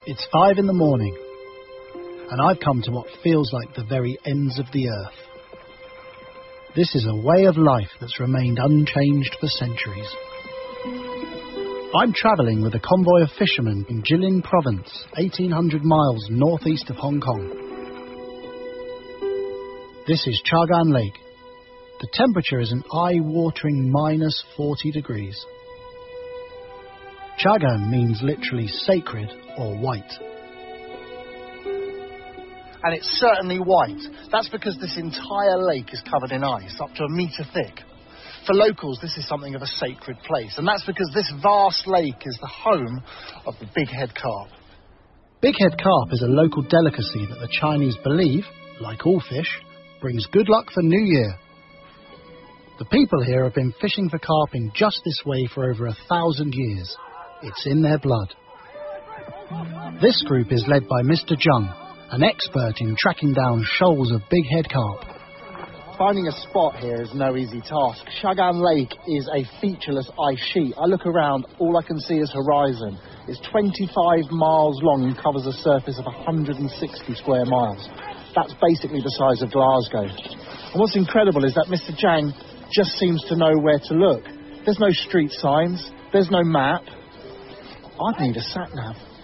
It's 5 in the morning, and I've come to what feels like the very ends of the earth. This is a way of life that's remained unchanged for centuries. I'm travelling with a convoy of fishermen in Jilin Province, 1,800 miles northeast of Hong Kong. This is Chagan Lake. The temperature is an eye-watering minus 40 degrees. Chagan means literally sacred or white. And it's certainly white. That's because this entire lake is covered in ice, up to 1 metre thick. For locals, this is something of a sacred place, and that's because this vast lake is the home of the bighead carp. Bighead carp is a local delicacy that the Chinese believe, like all fish, brings good luck for New Year. The people here have been fishing for carp in just this way for over 1,000 years. It's in their blood. This group is led by Mr. Zheng, an expert in tracking down shoals of bighead carp. Finding a spot here is no easy task. Chagan Lake is a featureless ice sheet. I look around, all I can see is horizon. It's 25 miles long and covers a surface of 160 square miles. That's basically the size of Glasgow. And what's incredible is that Mr. Zhang just seems to know where to look. There's no street signs, there's no map. I'd need a sat-nav.